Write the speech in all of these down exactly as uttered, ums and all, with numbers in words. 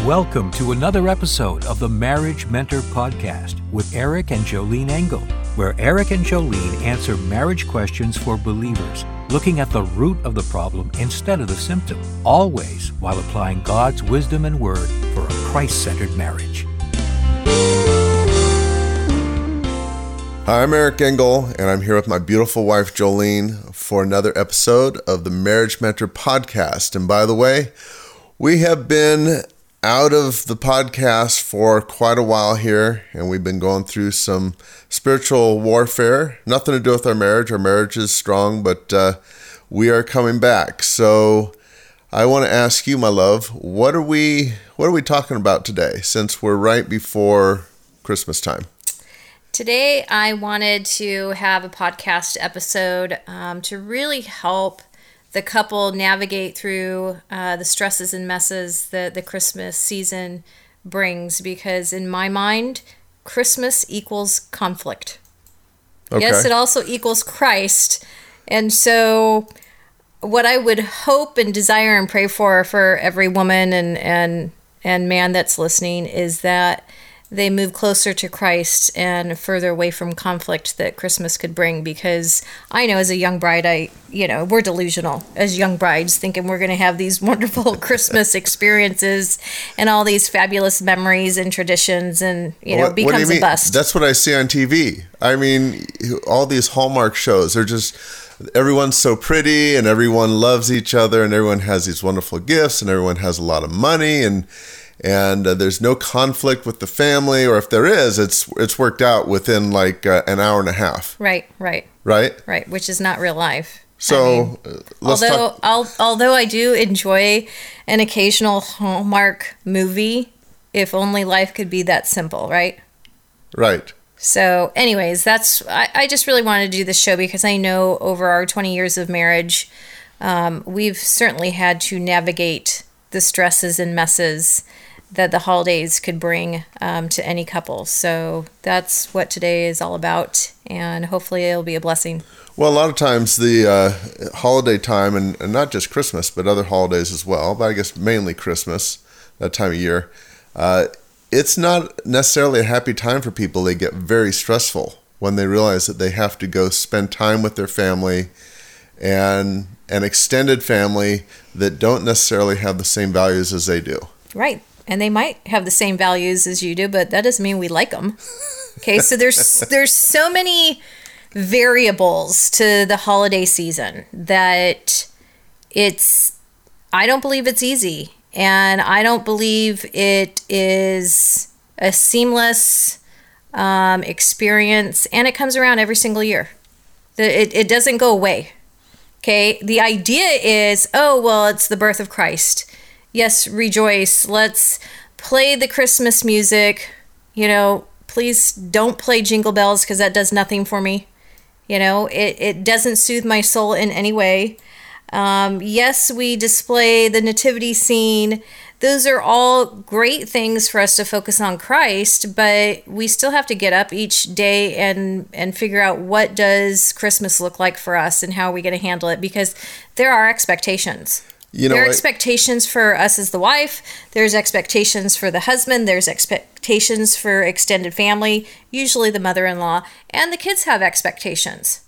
Welcome to another episode of the Marriage Mentor Podcast with Eric and Jolene Engel, where Eric and Jolene answer marriage questions for believers, looking at the root of the problem instead of the symptom, always while applying God's wisdom and word for a Christ-centered marriage. Hi, I'm Eric Engel, and I'm here with my beautiful wife, Jolene, for another episode of the Marriage Mentor Podcast. And by the way, we have been out of the podcast for quite a while here, and we've been going through some spiritual warfare. Nothing to do with our marriage. Our marriage is strong, but uh, we are coming back. So I want to ask you, my love, what are we what are we talking about today, since we're right before Christmas time? Today, I wanted to have a podcast episode um, to really help the couple navigate through uh, the stresses and messes that the Christmas season brings, because in my mind, Christmas equals conflict. Okay. Yes, it also equals Christ. And so what I would hope and desire and pray for for every woman and, and, and man that's listening is that they move closer to Christ and further away from conflict that Christmas could bring. Because I know as a young bride, I, you know, we're delusional as young brides, thinking we're going to have these wonderful Christmas experiences and all these fabulous memories and traditions, and, you know, what, it becomes what do you mean? a bust. That's what I see on T V. I mean, all these Hallmark shows, they're just, everyone's so pretty and everyone loves each other and everyone has these wonderful gifts and everyone has a lot of money, and And uh, there's no conflict with the family, or if there is, it's it's worked out within like uh, an hour and a half. Right, right, right, right. Which is not real life. So, I mean, uh, let's although talk. I'll, although I do enjoy an occasional Hallmark movie, if only life could be that simple, right? Right. So, anyways, that's I, I just really wanted to do this show because I know over our twenty years of marriage, um, we've certainly had to navigate the stresses and messes that the holidays could bring um, to any couple. So that's what today is all about, and hopefully it'll be a blessing. Well, a lot of times the uh, holiday time, and, and not just Christmas, but other holidays as well, but I guess mainly Christmas, that time of year, uh, it's not necessarily a happy time for people. They get very stressful when they realize that they have to go spend time with their family and an extended family that don't necessarily have the same values as they do. Right. And they might have the same values as you do, but that doesn't mean we like them. Okay, so there's there's so many variables to the holiday season that it's, I don't believe it's easy. And I don't believe it is a seamless um, experience. And it comes around every single year. It, it doesn't go away. Okay, the idea is, oh, well, it's the birth of Christ. Yes, rejoice. Let's play the Christmas music. You know, please don't play Jingle Bells because that does nothing for me. You know, it, it doesn't soothe my soul in any way. Um, yes, we display the nativity scene. Those are all great things for us to focus on Christ, but we still have to get up each day and, and figure out what does Christmas look like for us and how are we going to handle it, because there are expectations. You know, there are expectations for us as the wife. There's expectations for the husband. There's expectations for extended family, usually the mother-in-law, and the kids have expectations.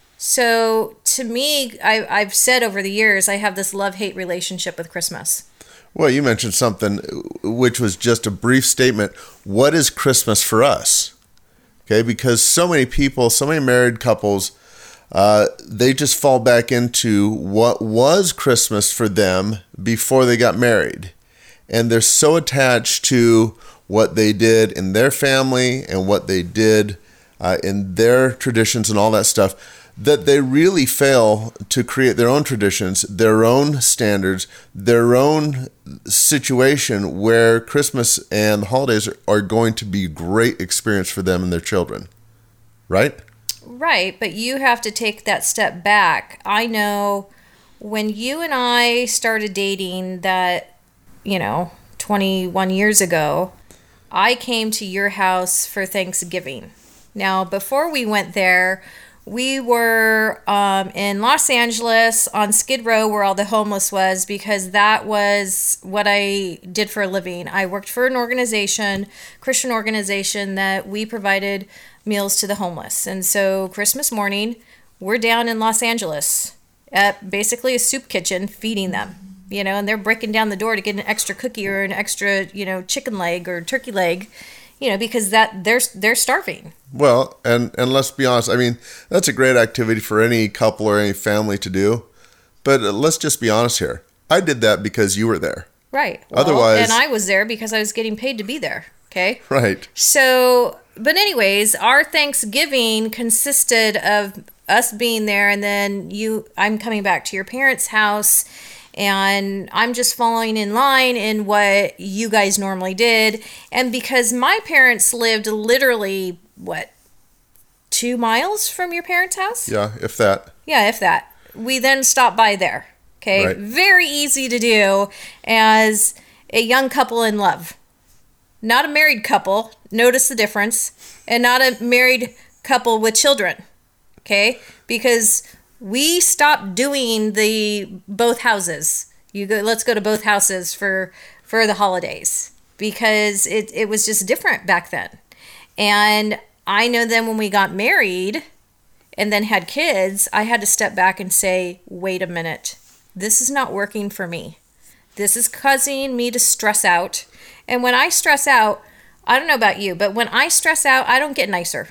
So to me, I, I've said over the years, I have this love-hate relationship with Christmas. Well, you mentioned something which was just a brief statement. What is Christmas for us? Okay, because so many people, so many married couples, Uh, they just fall back into what was Christmas for them before they got married. And they're so attached to what they did in their family and what they did uh, in their traditions and all that stuff, that they really fail to create their own traditions, their own standards, their own situation where Christmas and the holidays are, are going to be a great experience for them and their children. Right? Right, but you have to take that step back. I know when you and I started dating that, you know, twenty-one years ago, I came to your house for Thanksgiving. Now, before we went there, we were um, in Los Angeles on Skid Row where all the homeless was, because that was what I did for a living. I worked for an organization, Christian organization, that we provided meals to the homeless. And so Christmas morning, we're down in Los Angeles at basically a soup kitchen feeding them, you know, and they're breaking down the door to get an extra cookie or an extra, you know, chicken leg or turkey leg, you know, because that they're they're starving. Well, and, and let's be honest, I mean, that's a great activity for any couple or any family to do. But let's just be honest here. I did that because you were there. Right. Well, Otherwise, and I was there because I was getting paid to be there. Okay. Right. So, but anyways, our Thanksgiving consisted of us being there, and then you, I'm coming back to your parents' house, and I'm just following in line in what you guys normally did. And because my parents lived literally, what, two miles from your parents' house? Yeah, if that. Yeah, if that. We then stopped by there. Okay. Right. Very easy to do as a young couple in love. Not a married couple. Notice the difference. And not a married couple with children. Okay. Because we stopped doing the both houses. You go, let's go to both houses for, for the holidays, because it, it was just different back then. And I know then when we got married and then had kids, I had to step back and say, wait a minute, this is not working for me. This is causing me to stress out. And when I stress out, I don't know about you, but when I stress out, I don't get nicer.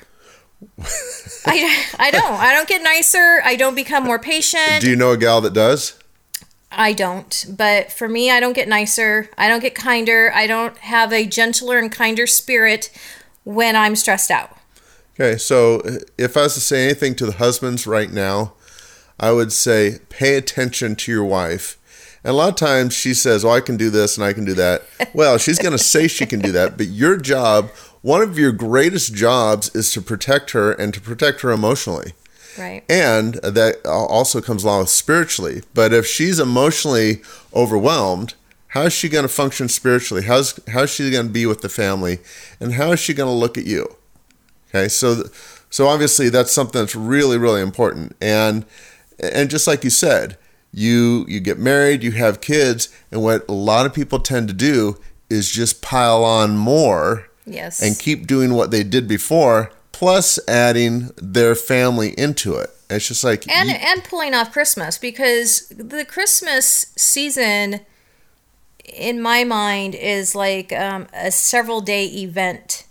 I, I don't. I don't get nicer. I don't become more patient. Do you know a gal that does? I don't. But for me, I don't get nicer. I don't get kinder. I don't have a gentler and kinder spirit when I'm stressed out. Okay, so if I was to say anything to the husbands right now, I would say pay attention to your wife. And a lot of times she says, oh, I can do this and I can do that. Well, she's going to say she can do that, but your job, one of your greatest jobs is to protect her and to protect her emotionally. Right. And that also comes along with spiritually. But if she's emotionally overwhelmed, how is she going to function spiritually? How's, how's she going to be with the family? And how is she going to look at you? Okay, so so obviously that's something that's really, really important. And and just like you said, you you get married, you have kids, and what a lot of people tend to do is just pile on more. Yes. And keep doing what they did before, plus adding their family into it. It's just like and you, and pulling off Christmas, because the Christmas season, in my mind, is like um, a several day event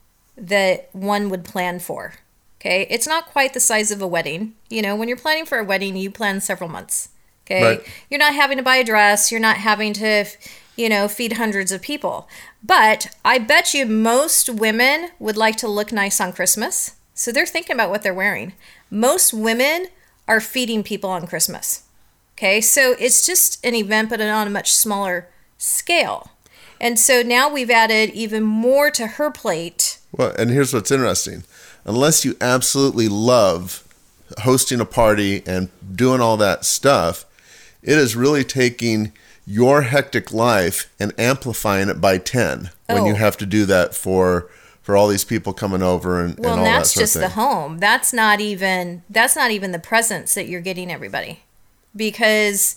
that one would plan for. Okay, it's not quite the size of a wedding. You know, when you're planning for a wedding, you plan several months. Okay, right. You're not having to buy a dress. You're not having to, you know, feed hundreds of people. But I bet you most women would like to look nice on Christmas. So they're thinking about what they're wearing. Most women are feeding people on Christmas. Okay, so it's just an event, but on a much smaller scale. And so now we've added even more to her plate. Well, and here's what's interesting. Unless you absolutely love hosting a party and doing all that stuff, it is really taking your hectic life and amplifying it by ten when Oh. you have to do that for for all these people coming over and, Well, and all and that that's sort just of the thing. home. That's not even that's not even the presents that you're getting everybody. Because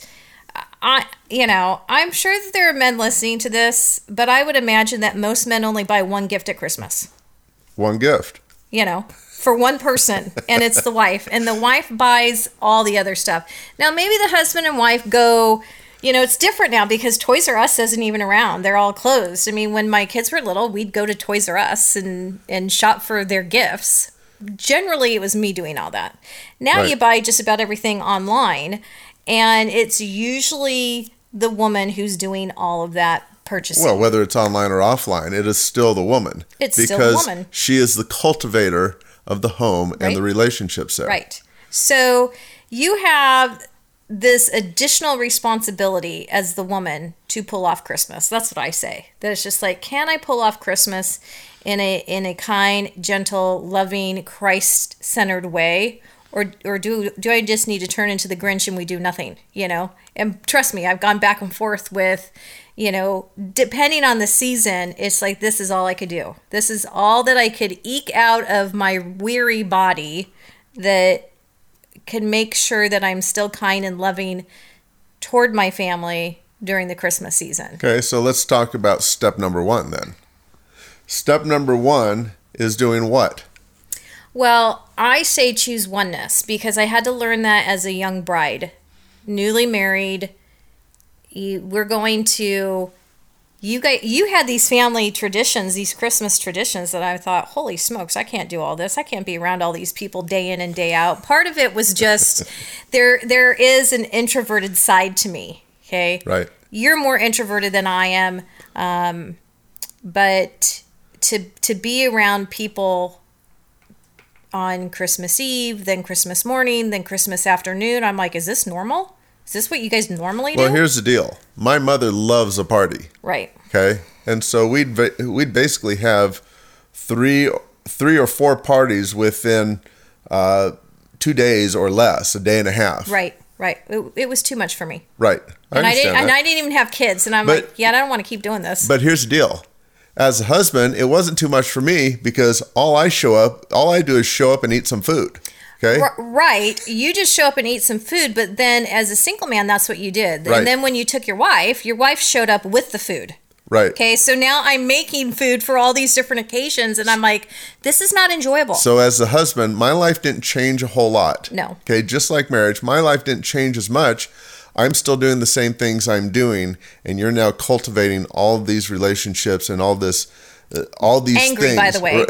I you know, I'm sure that there are men listening to this, but I would imagine that most men only buy one gift at Christmas. One gift. You know, for one person, and it's the wife, and the wife buys all the other stuff. Now, maybe the husband and wife go, you know, it's different now because Toys R Us isn't even around. They're all closed. I mean, when my kids were little, we'd go to Toys R Us and, and shop for their gifts. Generally, it was me doing all that. Now Right. you buy just about everything online, and it's usually the woman who's doing all of that purchasing. Well, whether it's online or offline, it is still the woman. It's because still the woman. She is the cultivator of the home Right. and the relationships there. Right. So you have this additional responsibility as the woman to pull off Christmas. That's what I say. That it's just like, can I pull off Christmas in a in a kind, gentle, loving, Christ-centered way? Or or do do I just need to turn into the Grinch and we do nothing, you know? And trust me, I've gone back and forth with, you know, depending on the season, it's like, this is all I could do. This is all that I could eke out of my weary body that can make sure that I'm still kind and loving toward my family during the Christmas season. Okay, so let's talk about step number one then. Step number one is doing what? Well, I say choose oneness because I had to learn that as a young bride, newly married. You, we're going to, you guys, you had these family traditions, these Christmas traditions that I thought, holy smokes, I can't do all this. I can't be around all these people day in and day out. Part of it was just there. There is an introverted side to me. Okay, right. You're more introverted than I am, um, but to to be around people on Christmas Eve, then Christmas morning, then Christmas afternoon, I'm like, is this normal? Is this what you guys normally do? Well, here's the deal. My mother loves a party. Right. Okay, and so we'd we'd basically have three three or four parties within uh, two days or less, a day and a half. Right. Right. It, it was too much for me. Right. I and I didn't. that. And I didn't even have kids. And I'm but, like, yeah, I don't want to keep doing this. But here's the deal. As a husband, it wasn't too much for me because all I show up, all I do is show up and eat some food. Okay. R- right. You just show up and eat some food. But then as a single man, that's what you did. Right. And then when you took your wife, your wife showed up with the food. Right. Okay. So now I'm making food for all these different occasions. And I'm like, this is not enjoyable. So as a husband, my life didn't change a whole lot. No. Okay. Just like marriage, my life didn't change as much. I'm still doing the same things I'm doing. And you're now cultivating all of these relationships and all this, uh, all these Angry, things. by the way.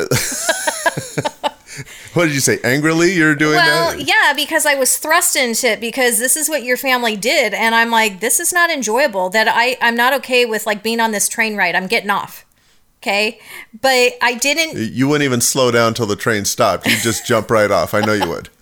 What did you say? Angrily you're doing well, that? Well, yeah, because I was thrust into it because this is what your family did. And I'm like, this is not enjoyable. That I, I'm not okay with like being on this train ride. I'm getting off. Okay. But I didn't. You wouldn't even slow down until the train stopped. You'd just jump right off. I know you would.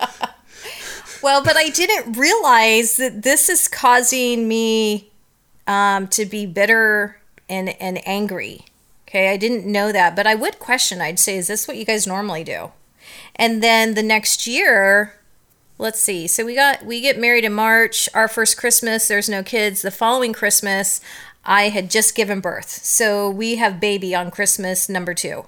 Well, but I didn't realize that this is causing me um, to be bitter and, and angry. Okay. I didn't know that, but I would question. I'd say, is this what you guys normally do? And then the next year, let's see. So we got we get married in March. Our first Christmas, there's no kids. The following Christmas, I had just given birth. So we have baby on Christmas number two.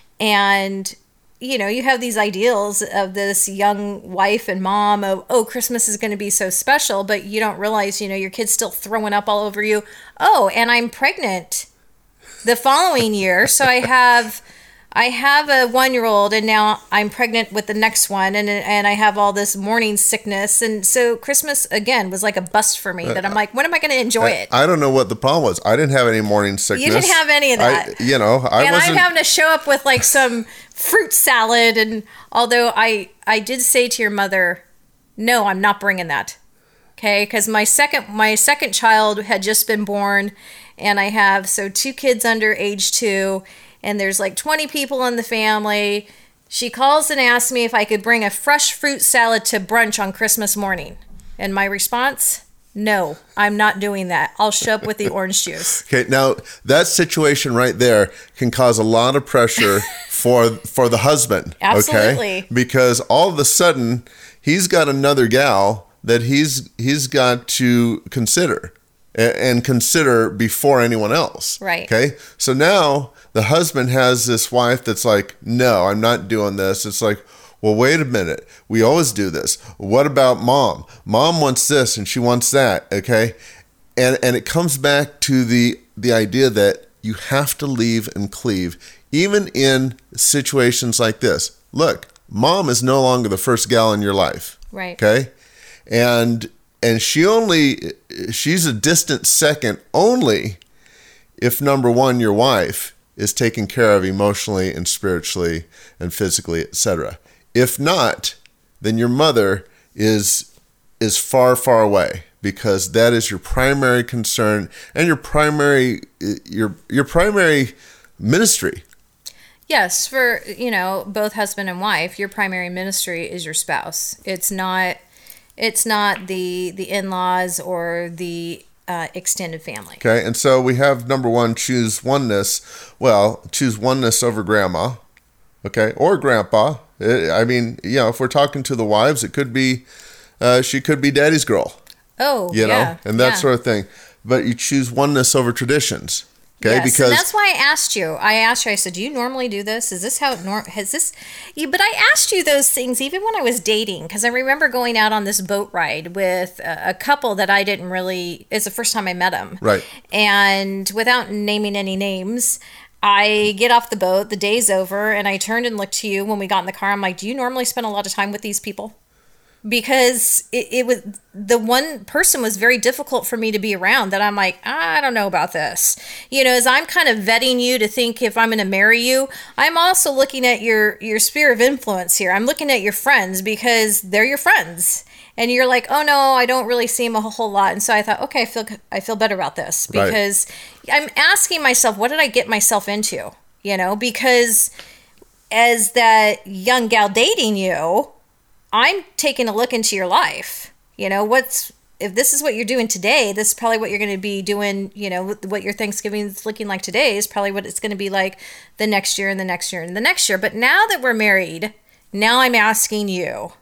And, you know, you have these ideals of this young wife and mom of, oh, Christmas is going to be so special. But you don't realize, you know, your kid's still throwing up all over you. Oh, and I'm pregnant the following year. So I have... I have a one-year-old, and now I'm pregnant with the next one, and and I have all this morning sickness, and so Christmas again was like a bust for me. That I'm like, when am I going to enjoy it? I, I don't know what the problem was. I didn't have any morning sickness. You didn't have any of that. I, you know, I and wasn't. I'm having to show up with like some fruit salad, and although I I did say to your mother, no, I'm not bringing that. Okay, because my second my second child had just been born, and I have so two kids under age two. And there's like twenty people in the family. She calls and asks me if I could bring a fresh fruit salad to brunch on Christmas morning. And my response, no, I'm not doing that. I'll show up with the orange juice. Okay, now that situation right there can cause a lot of pressure for for the husband. Absolutely. Okay? Because all of a sudden he's got another gal that he's he's got to consider and consider before anyone else. Right. Okay. So now the husband has this wife that's like, no, I'm not doing this. It's like, well, wait a minute. We always do this. What about mom? Mom wants this and she wants that. Okay. And and it comes back to the the idea that you have to leave and cleave, even in situations like this. Look, mom is no longer the first gal in your life. Right. Okay. And And she only, she's a distant second only if, number one, your wife is taken care of emotionally and spiritually and physically, et cetera. If not, then your mother is is far, far away, because that is your primary concern and your primary your your primary ministry. Yes, for, you know, both husband and wife, your primary ministry is your spouse. It's not... It's not the the in-laws or the uh, extended family. Okay, and so we have number one, choose oneness. Well, choose oneness over grandma, okay, or grandpa. I mean, you know, if we're talking to the wives, it could be, uh, she could be daddy's girl. Oh, you know, yeah, and that yeah. sort of thing. But you choose oneness over traditions. Okay, yes, because and that's why I asked you. I asked you. I said, "Do you normally do this? Is this how it norm? Has this?" Yeah, but I asked you those things even when I was dating, because I remember going out on this boat ride with a, a couple that I didn't really. It's the first time I met them, right? And without naming any names, I get off the boat. The day's over, and I turned and looked to you when we got in the car. I'm like, "Do you normally spend a lot of time with these people?" Because it, it was the one person was very difficult for me to be around, that I'm like, I don't know about this. You know, as I'm kind of vetting you to think if I'm going to marry you, I'm also looking at your, your sphere of influence here. I'm looking at your friends, because they're your friends. And you're like, oh no, I don't really see him a whole lot. And so I thought, okay, I feel, I feel better about this, because right. I'm asking myself, what did I get myself into? You know, because as that young gal dating you, I'm taking a look into your life. You know, what's, if this is what you're doing today, this is probably what you're going to be doing, you know, what your Thanksgiving is looking like today is probably what it's going to be like the next year and the next year and the next year. But now that we're married, now I'm asking you,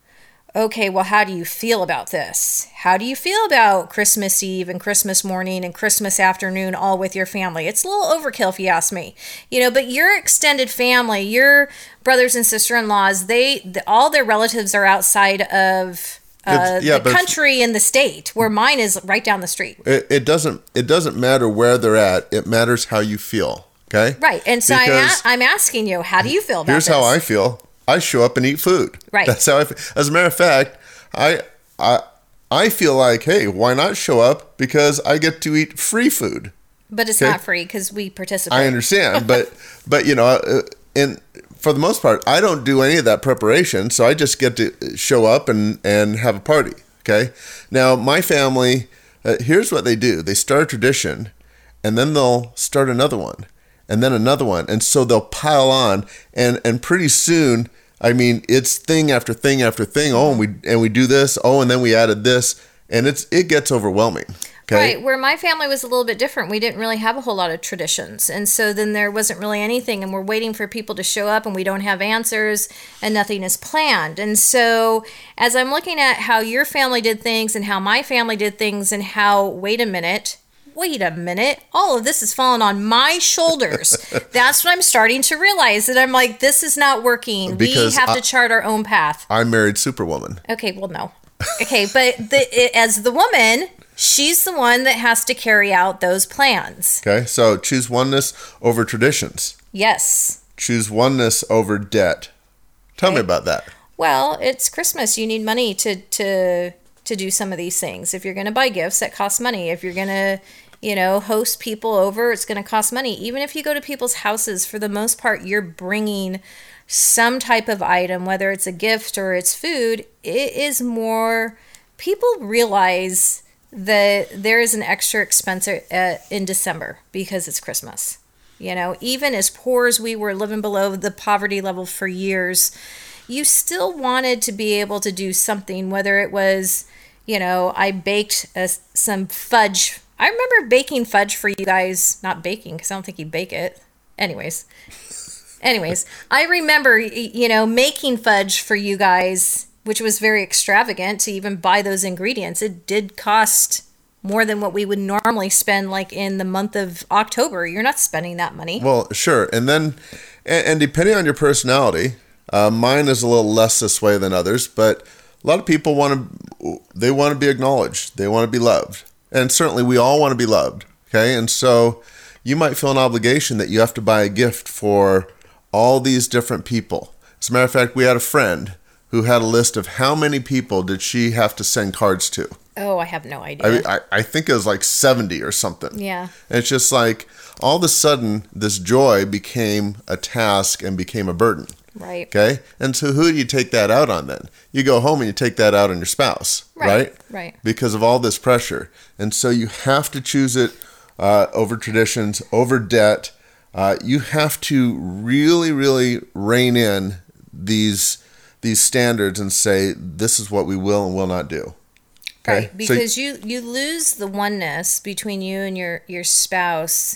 okay, well, how do you feel about this? How do you feel about Christmas Eve and Christmas morning and Christmas afternoon all with your family? It's a little overkill if you ask me, you know, but your extended family, your brothers and sister-in-laws, they, the, all their relatives are outside of uh, yeah, the country and the state, where mine is right down the street. It, it doesn't, it doesn't matter where they're at. It matters how you feel. Okay. Right. And so I'm, a- I'm asking you, how do you feel about here's this? Here's how I feel. I show up and eat food. Right. That's how I feel. As a matter of fact, I I I feel like, hey, why not show up? Because I get to eat free food. But it's okay? not free, because we participate. I understand, but but you know, uh, and for the most part, I don't do any of that preparation, so I just get to show up and and have a party. Okay. Now my family, uh, here's what they do: they start a tradition, and then they'll start another one, and then another one, and so they'll pile on, and and pretty soon, I mean, it's thing after thing after thing. Oh, and we and we do this. Oh, and then we added this, and it's it gets overwhelming. Okay? Right. Where my family was a little bit different. We didn't really have a whole lot of traditions, and so then there wasn't really anything, and we're waiting for people to show up, and we don't have answers, and nothing is planned. And so, as I'm looking at how your family did things and how my family did things, and how wait a minute. Wait a minute, all of this is falling on my shoulders. That's what I'm starting to realize, that I'm like, this is not working. Because we have I, to chart our own path. I married Superwoman. Okay, well, no. Okay, but the, it, as the woman, she's the one that has to carry out those plans. Okay, so choose oneness over traditions. Yes. Choose oneness over debt. Tell okay. me about that. Well, it's Christmas. You need money to to to do some of these things. If you're going to buy gifts, that costs money. If you're going to, you know, host people over, it's going to cost money. Even if you go to people's houses, for the most part, you're bringing some type of item, whether it's a gift or it's food. It is more, people realize that there is an extra expense uh, in December because it's Christmas. You know, even as poor as we were, living below the poverty level for years, you still wanted to be able to do something, whether it was, you know, I baked a, some fudge. I remember baking fudge for you guys, not baking, because I don't think you bake it. Anyways, anyways, I remember, you know, making fudge for you guys, which was very extravagant to even buy those ingredients. It did cost more than what we would normally spend, like in the month of October. You're not spending that money. Well, sure. And then, and, and depending on your personality, uh, mine is a little less this way than others, but a lot of people want to, they want to be acknowledged. They want to be loved. And certainly we all want to be loved. Okay. And so you might feel an obligation that you have to buy a gift for all these different people. As a matter of fact, we had a friend who had a list of how many people did she have to send cards to. Oh, I have no idea. I, I, I think it was like seventy or something. Yeah. And it's just like all of a sudden this joy became a task and became a burden. Right. Okay. And so who do you take that out on then? You go home and you take that out on your spouse. Right. Right. Right. Because of all this pressure. And so you have to choose it uh, over traditions, over debt. Uh, you have to really, really rein in these these standards and say, this is what we will and will not do. Okay? Right, because so, you, you lose the oneness between you and your, your spouse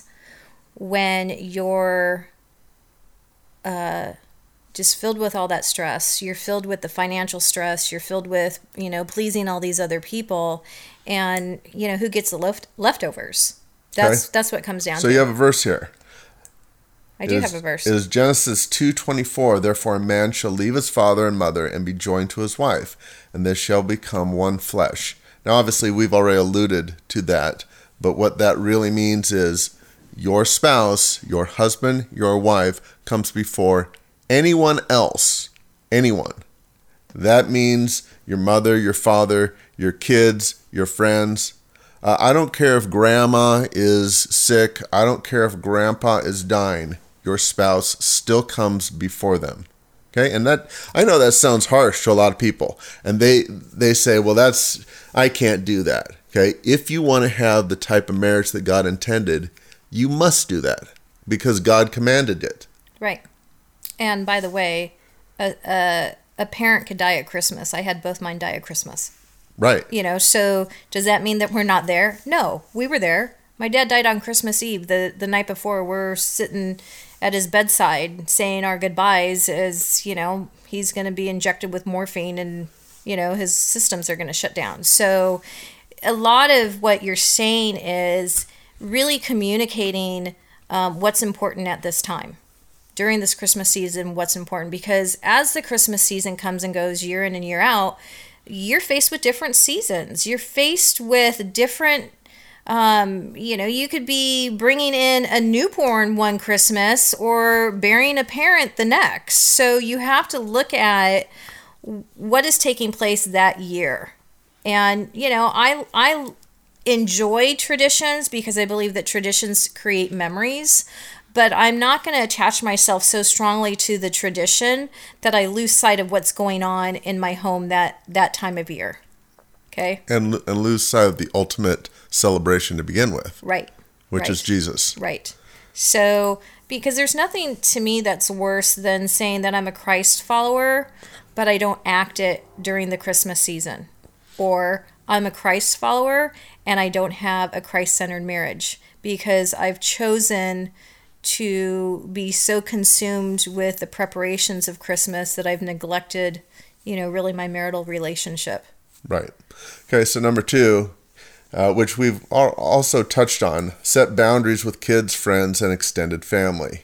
when you're uh, just filled with all that stress. You're filled with the financial stress. You're filled with, you know, pleasing all these other people. And, you know, who gets the left, leftovers? That's Okay? that's what it comes down So to. you have a verse here. I do It have is- a verse. It is Genesis two twenty-four. Therefore a man shall leave his father and mother and be joined to his wife, and they shall become one flesh. Now obviously we've already alluded to that, but what that really means is your spouse, your husband, your wife comes before anyone else. Anyone. That means your mother, your father, your kids, your friends. Uh, I don't care if grandma is sick. I don't care if grandpa is dying. Your spouse still comes before them. Okay? And that, I know that sounds harsh to a lot of people. And they they say, well, that's, I can't do that. Okay? If you want to have the type of marriage that God intended, you must do that because God commanded it. Right. And by the way, a, a a parent could die at Christmas. I had both mine die at Christmas. Right. You know, so does that mean that we're not there? No, we were there. My dad died on Christmas Eve. The the night before, we're sitting at his bedside saying our goodbyes as, you know, he's going to be injected with morphine and, you know, his systems are going to shut down. So a lot of what you're saying is really communicating um, what's important at this time. During this Christmas season, what's important, because as the Christmas season comes and goes year in and year out, you're faced with different seasons. You're faced with different, um, you know, you could be bringing in a newborn one Christmas or burying a parent the next. So you have to look at what is taking place that year. And, you know, I, I enjoy traditions because I believe that traditions create memories. But I'm not going to attach myself so strongly to the tradition that I lose sight of what's going on in my home that, that time of year. Okay? And, and lose sight of the ultimate celebration to begin with. Right. Which right. is Jesus. Right. So, because there's nothing to me that's worse than saying that I'm a Christ follower, but I don't act it during the Christmas season. Or I'm a Christ follower and I don't have a Christ-centered marriage because I've chosen to be so consumed with the preparations of Christmas that I've neglected, you know, really my marital relationship. Right. Okay, so number two, uh, which we've al- also touched on, set boundaries with kids, friends, and extended family.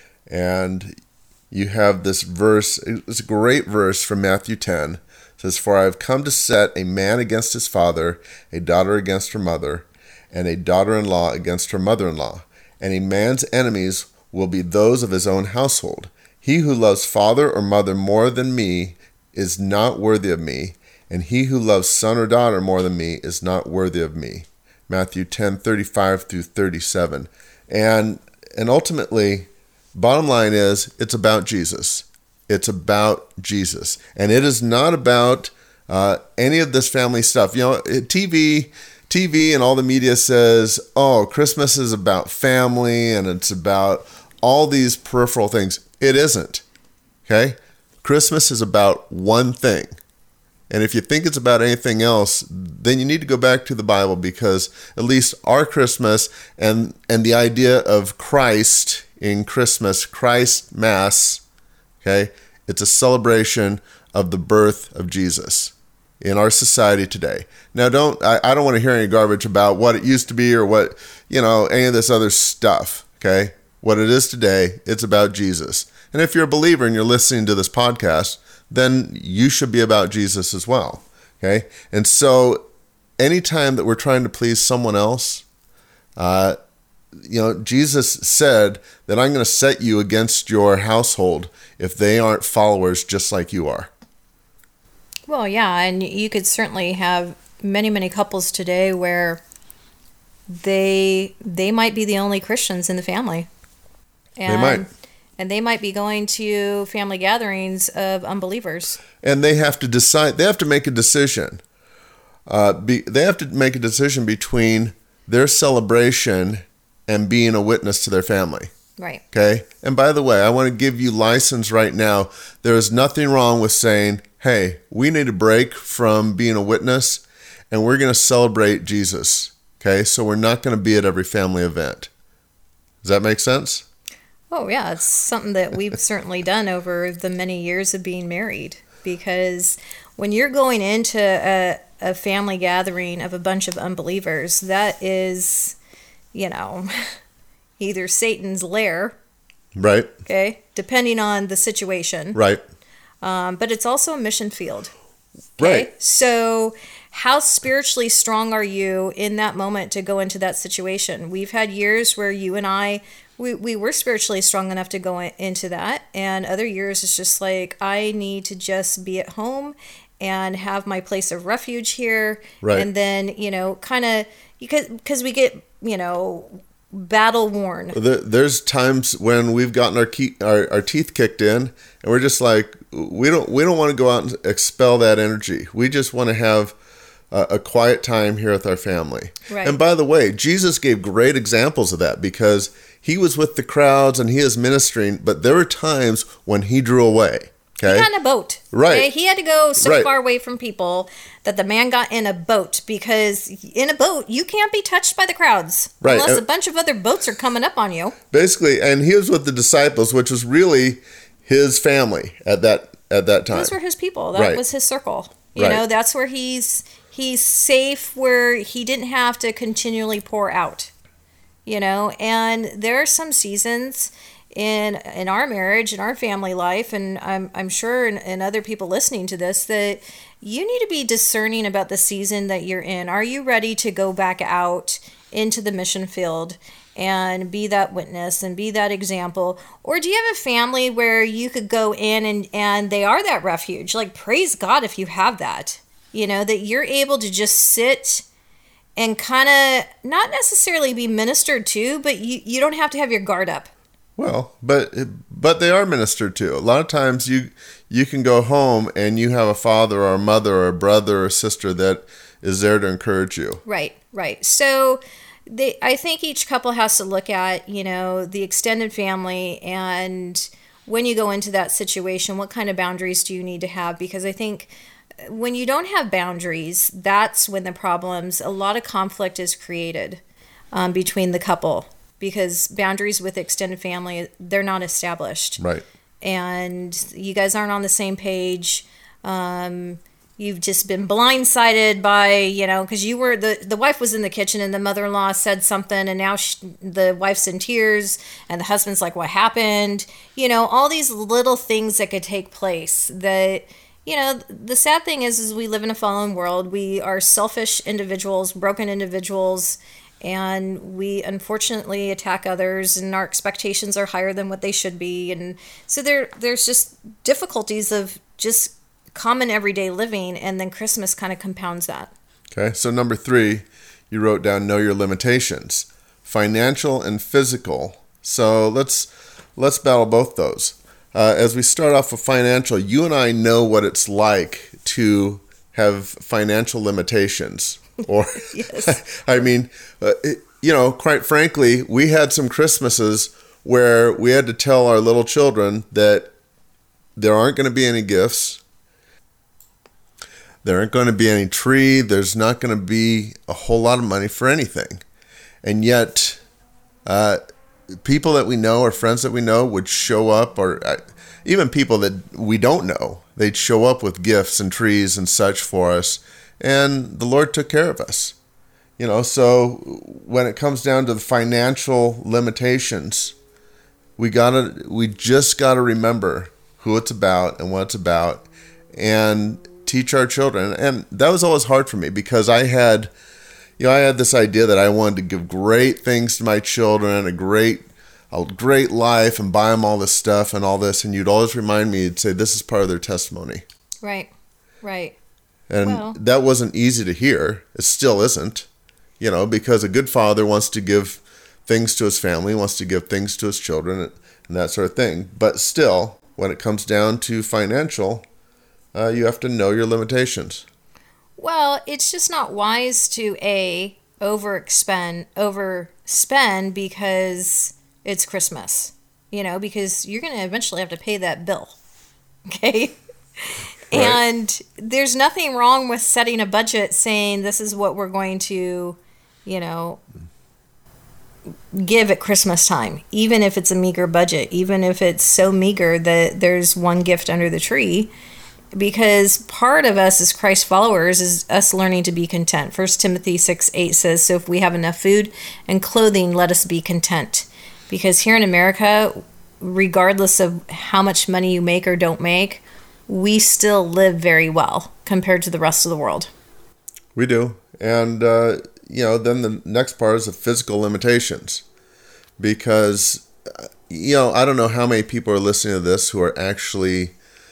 And you have this verse, it's a great verse from Matthew ten. It says, for I have come to set a man against his father, a daughter against her mother, and a daughter-in-law against her mother-in-law. And a man's enemies will be those of his own household. He who loves father or mother more than me is not worthy of me, and he who loves son or daughter more than me is not worthy of me. Matthew ten thirty-five through thirty-seven. And and ultimately, bottom line is, it's about Jesus. It's about Jesus. And it is not about uh, any of this family stuff. You know, T V... T V and all the media says, oh, Christmas is about family and it's about all these peripheral things. It isn't. Okay? Christmas is about one thing. And if you think it's about anything else, then you need to go back to the Bible because at least our Christmas and, and the idea of Christ in Christmas, Christ Mass, okay, it's a celebration of the birth of Jesus in our society today. Now, don't I, I don't want to hear any garbage about what it used to be or what, you know, any of this other stuff, okay? What it is today, it's about Jesus. And if you're a believer and you're listening to this podcast, then you should be about Jesus as well, okay? And so anytime that we're trying to please someone else, uh, you know, Jesus said that I'm going to set you against your household if they aren't followers just like you are. Well, yeah, and you could certainly have many, many couples today where they they might be the only Christians in the family. And, they might. And they might be going to family gatherings of unbelievers. And they have to decide, they have to make a decision. Uh, be, they have to make a decision between their celebration and being a witness to their family. Right. Okay? And by the way, I want to give you license right now. There is nothing wrong with saying, hey, we need a break from being a witness and we're going to celebrate Jesus. Okay? So we're not going to be at every family event. Does that make sense? Oh, yeah. It's something that we've certainly done over the many years of being married. Because when you're going into a, a family gathering of a bunch of unbelievers, that is you know, either Satan's lair, Right. okay, depending on the situation. Right. Um, but it's also a mission field. Okay? Right. So how spiritually strong are you in that moment to go into that situation? We've had years where you and I, we, we were spiritually strong enough to go in, into that. And other years it's just like, I need to just be at home and have my place of refuge here. Right. And then, you know, kind of, because because we get, you know, battle worn. There, there's times when we've gotten our, key, our our teeth kicked in, and we're just like, we don't we don't want to go out and expel that energy. We just want to have a, a quiet time here with our family. Right. And by the way, Jesus gave great examples of that, because he was with the crowds and he is ministering, but there were times when he drew away. Okay. He got in a boat. Right. Okay? He had to go so Right. far away from people that the man got in a boat, because in a boat, you can't be touched by the crowds. Right. Unless Uh, a bunch of other boats are coming up on you. Basically, and he was with the disciples, which was really his family at that at that time. Those were his people. That Right. was his circle. You Right. know, that's where he's he's safe, where he didn't have to continually pour out. You know, and there are some seasons in in our marriage, in our family life, and I'm I'm sure in, in other people listening to this, that you need to be discerning about the season that you're in. Are you ready to go back out into the mission field and be that witness and be that example? Or do you have a family where you could go in and, and they are that refuge? Like, praise God if you have that. You know, that you're able to just sit and kind of not necessarily be ministered to, but you, you don't have to have your guard up. Well, but but they are ministered to. A lot of times you you can go home and you have a father or a mother or a brother or sister that is there to encourage you. Right, right. So they, I think each couple has to look at, you know, the extended family, and when you go into that situation, what kind of boundaries do you need to have? Because I think when you don't have boundaries, that's when the problems, a lot of conflict is created um, between the couple. Because boundaries with extended family, they're not established. Right. And you guys aren't on the same page. Um, you've just been blindsided by, you know, because you were, the, the wife was in the kitchen and the mother-in-law said something, and now she, the wife's in tears and the husband's like, what happened? You know, all these little things that could take place that, you know, the sad thing is, is we live in a fallen world. We are selfish individuals, broken individuals, and we unfortunately attack others, and our expectations are higher than what they should be. And so there, there's just difficulties of just common everyday living, and then Christmas kind of compounds that. Okay, so number three, you wrote down know your limitations, financial and physical. So let's let's battle both those. Uh, as we start off with financial, you and I know what it's like to have financial limitations. Or, Yes. I mean, uh, it, you know, quite frankly, we had some Christmases where we had to tell our little children that there aren't going to be any gifts. There aren't going to be any tree. There's not going to be a whole lot of money for anything. And yet, uh, people that we know or friends that we know would show up, or uh, even people that we don't know, they'd show up with gifts and trees and such for us. And the Lord took care of us. You know, so when it comes down to the financial limitations, we gotta, we just gotta remember who it's about and what it's about, and teach our children. And that was always hard for me, because I had, you know, I had this idea that I wanted to give great things to my children, a great, a great life, and buy them all this stuff and all this. And you'd always remind me, you'd say, this is part of their testimony. Right, right. And Well. that wasn't easy to hear. It still isn't, you know, because a good father wants to give things to his family, wants to give things to his children, and that sort of thing. But still, when it comes down to financial, uh, you have to know your limitations. Well, it's just not wise to A, overexpend, overspend because it's Christmas, you know, because you're going to eventually have to pay that bill. Okay. Right. And there's nothing wrong with setting a budget saying this is what we're going to, you know, give at Christmas time, even if it's a meager budget, even if it's so meager that there's one gift under the tree. because part of us as Christ followers is us learning to be content. First Timothy six eight says, so if we have enough food and clothing, let us be content. Because here in America, regardless of how much money you make or don't make, we still live very well compared to the rest of the world. We do. And, uh, you know, then the next part is the physical limitations. Because, you know, I don't know how many people are listening to this who are actually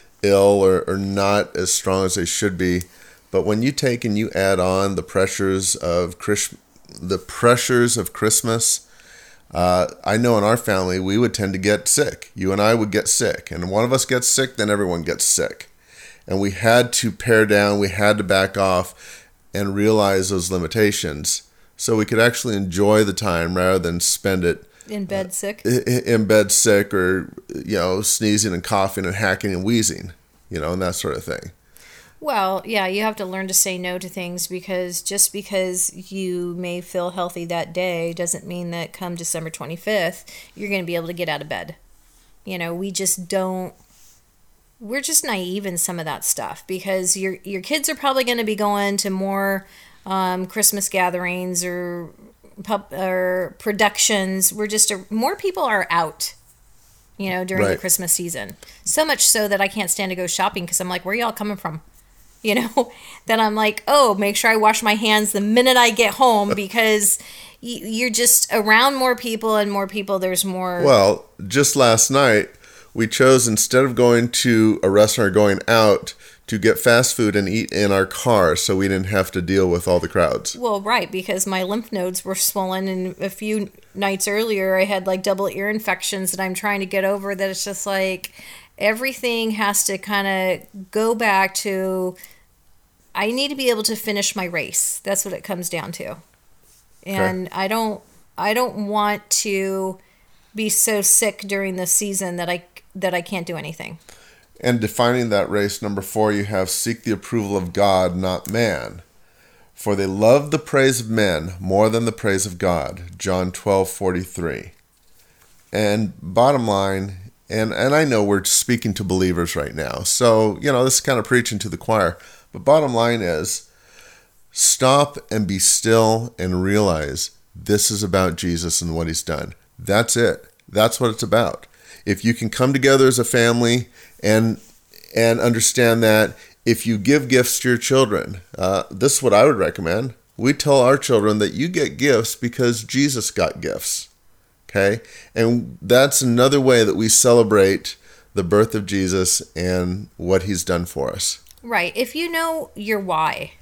ill or, or not as strong as they should be. But when you take and you add on the pressures of Chris, the pressures of Christmas, uh, I know in our family we would tend to get sick. You and I would get sick. And one of us gets sick, then everyone gets sick. And we had to pare down, we had to back off and realize those limitations so we could actually enjoy the time rather than spend it in bed sick uh, in bed sick or, you know, sneezing and coughing and hacking and wheezing, you know, and that sort of thing. Well, yeah, you have to learn to say no to things, because just because you may feel healthy that day doesn't mean that come December twenty-fifth you're going to be able to get out of bed. You know, we just don't we're just naive in some of that stuff, because your your kids are probably going to be going to more um, Christmas gatherings or pub, or productions. We're just a, more people are out, you know, during right. the Christmas season. So much so that I can't stand to go shopping, because I'm like, where are y'all coming from? You know, then I'm like, oh, make sure I wash my hands the minute I get home, because you're just around more people and more people. There's more. Well, just last night, we chose, instead of going to a restaurant or going out, to get fast food and eat in our car so we didn't have to deal with all the crowds. Well, right, because my lymph nodes were swollen, and a few nights earlier I had like double ear infections that I'm trying to get over. That it's just like everything has to kind of go back to, I need to be able to finish my race. That's what it comes down to. And okay. I don't I don't want to be so sick during the season that I that I can't do anything. And defining that race, number four, you have seek the approval of God, not man. For they love the praise of men more than the praise of God. John twelve forty-three. And bottom line, and, and I know we're speaking to believers right now, so, you know, this is kind of preaching to the choir. But bottom line is, stop and be still and realize this is about Jesus and what he's done. That's it. That's what it's about. If you can come together as a family and and understand that, if you give gifts to your children, uh, this is what I would recommend. We tell our children that you get gifts because Jesus got gifts. Okay? And that's another way that we celebrate the birth of Jesus and what he's done for us. Right. If you know your why,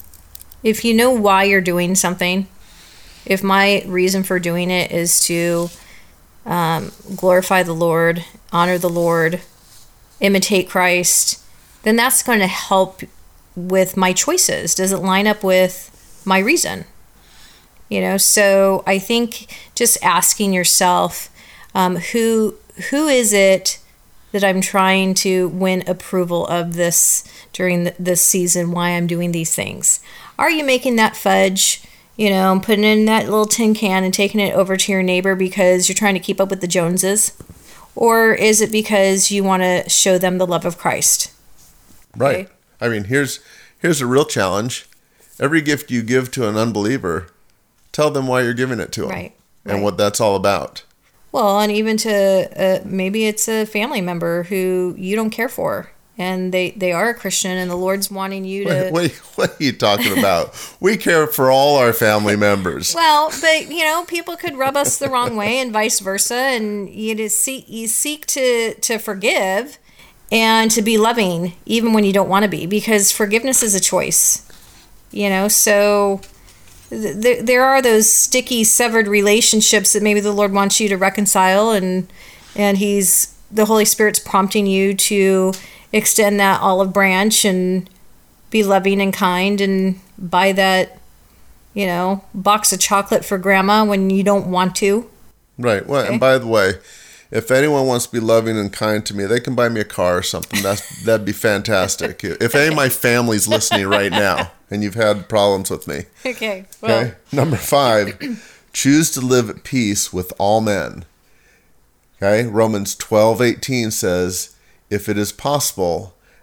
if you know why you're doing something, if my reason for doing it is to um, glorify the Lord, honor the Lord, imitate Christ, then that's going to help with my choices. Does it line up with my reason? You know, so I think just asking yourself, um, who who is it that I'm trying to win approval of this during the, this season, why I'm doing these things? Are you making that fudge, you know, and putting it in that little tin can and taking it over to your neighbor because you're trying to keep up with the Joneses? Or is it because you want to show them the love of Christ? Right. Okay. I mean, here's here's a real challenge. Every gift you give to an unbeliever, tell them why you're giving it to them. Right. And right. what that's all about. Well, and even to, uh, maybe it's a family member who you don't care for, and they, they are a Christian, and the Lord's wanting you to... Wait, wait, what are you talking about? We care for all our family members. Well, but, you know, people could rub us the wrong way and vice versa, and you just seek, you seek to, to forgive and to be loving, even when you don't want to be, because forgiveness is a choice, you know, so... There, there are those sticky, severed relationships that maybe the Lord wants you to reconcile, and and He's the Holy Spirit's prompting you to extend that olive branch and be loving and kind, and buy that, you know, box of chocolate for Grandma when you don't want to. Right. Well, okay. And by the way, if anyone wants to be loving and kind to me, they can buy me a car or something. That's that'd be fantastic. If any of my family's listening right now, and you've had problems with me. Okay. Well. Okay. Number five, choose to live at peace with all men. Okay. Romans twelve eighteen says, if it is possible,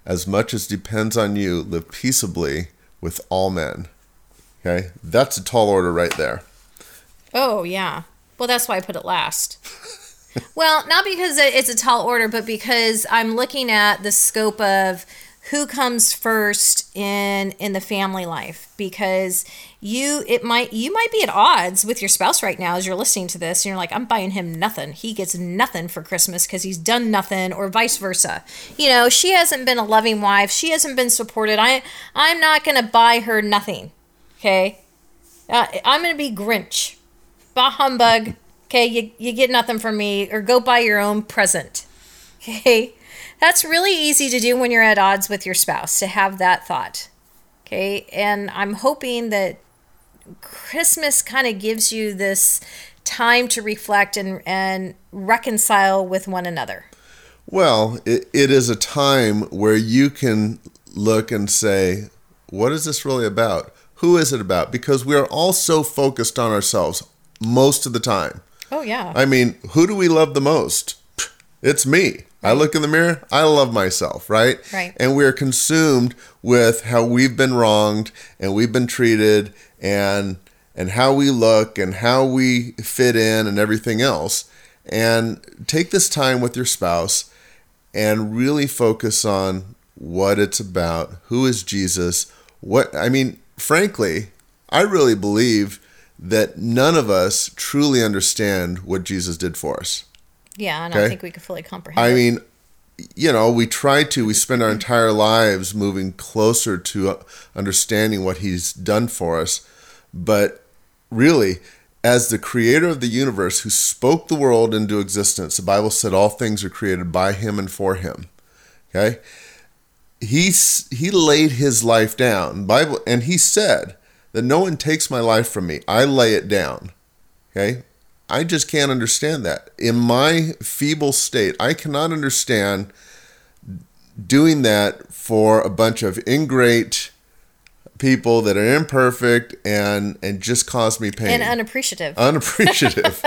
as much as depends on you, live peaceably with all men. Okay? That's a tall order right there. Oh, yeah. Well, that's why I put it last. Well, not because it's a tall order, but because I'm looking at the scope of who comes first in in the family life. Because you it might you might be at odds with your spouse right now as you're listening to this, and you're like, I'm buying him nothing. He gets nothing for Christmas because he's done nothing, or vice versa. You know, she hasn't been a loving wife. She hasn't been supported. I I'm not gonna buy her nothing. Okay, uh, I'm gonna be Grinch. Bah humbug. Okay, you, you get nothing from me, or go buy your own present. Okay, that's really easy to do when you're at odds with your spouse, to have that thought. Okay, and I'm hoping that Christmas kind of gives you this time to reflect and, and reconcile with one another. Well, it, it is a time where you can look and say, what is this really about? Who is it about? Because we are all so focused on ourselves most of the time. Oh, yeah. I mean, who do we love the most? It's me. I look in the mirror, I love myself, right? Right. And we're consumed with how we've been wronged and we've been treated and and how we look and how we fit in and everything else. And take this time with your spouse and really focus on what it's about. Who is Jesus? What I mean, frankly, I really believe that none of us truly understand what Jesus did for us. Yeah, I don't Okay? think we could fully comprehend I it. mean, you know, we try to, we spend our entire lives moving closer to understanding what he's done for us. But really, as the creator of the universe who spoke the world into existence, the Bible said all things are created by him and for him. Okay? He's, he laid his life down. Bible, and he said that no one takes my life from me. I lay it down. Okay? I just can't understand that. In my feeble state, I cannot understand doing that for a bunch of ingrate people that are imperfect and, and just cause me pain. And unappreciative. Unappreciative.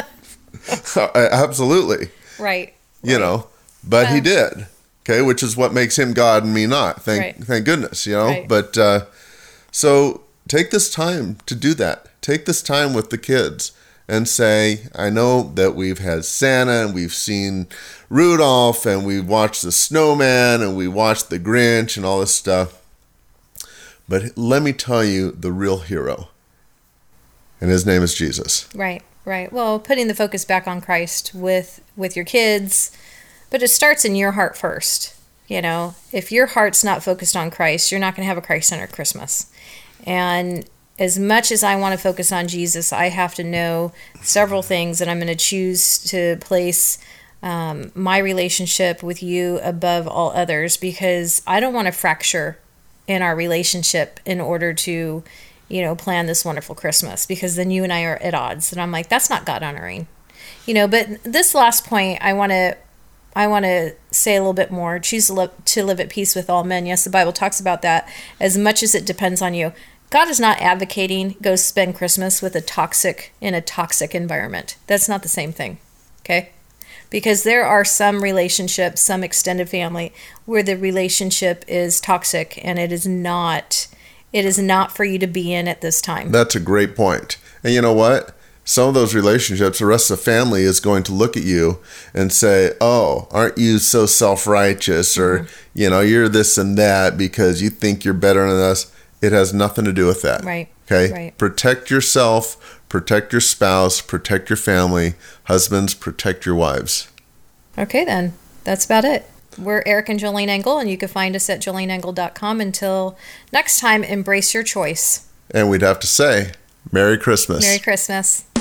Absolutely. Right. You right. know, but he Well- did. Okay, which is what makes him God and me not. Thank Right. thank goodness, you know. Right. But uh, so take this time to do that. Take this time with the kids and say, I know that we've had Santa and we've seen Rudolph and we've watched the Snowman and we watched the Grinch and all this stuff. But let me tell you the real hero. And his name is Jesus. Right, right. Well, putting the focus back on Christ with with your kids, but it starts in your heart first. You know, if your heart's not focused on Christ, you're not going to have a Christ-centered Christmas. And as much as I want to focus on Jesus, I have to know several things, and I'm going to choose to place um, my relationship with you above all others, because I don't want to fracture in our relationship in order to, you know, plan this wonderful Christmas, because then you and I are at odds. And I'm like, that's not God honoring, you know. But this last point, I want to, I want to say a little bit more. Choose to live, to live at peace with all men. Yes, the Bible talks about that. As much as it depends on you, God is not advocating go spend Christmas with a toxic in a toxic environment. That's not the same thing. Okay. Because there are some relationships, some extended family, where the relationship is toxic, and it is not, it is not for you to be in at this time. That's a great point. And you know what? Some of those relationships, the rest of the family is going to look at you and say, oh, aren't you so self-righteous? Or, Mm-hmm. you know, you're this and that because you think you're better than us. It has nothing to do with that. Right. Okay? Right. Protect yourself, protect your spouse, protect your family. Husbands, protect your wives. Okay, then. That's about it. We're Eric and Jolene Engel, and you can find us at jolene engel dot com. Until next time, embrace your choice. And we'd have to say, Merry Christmas. Merry Christmas.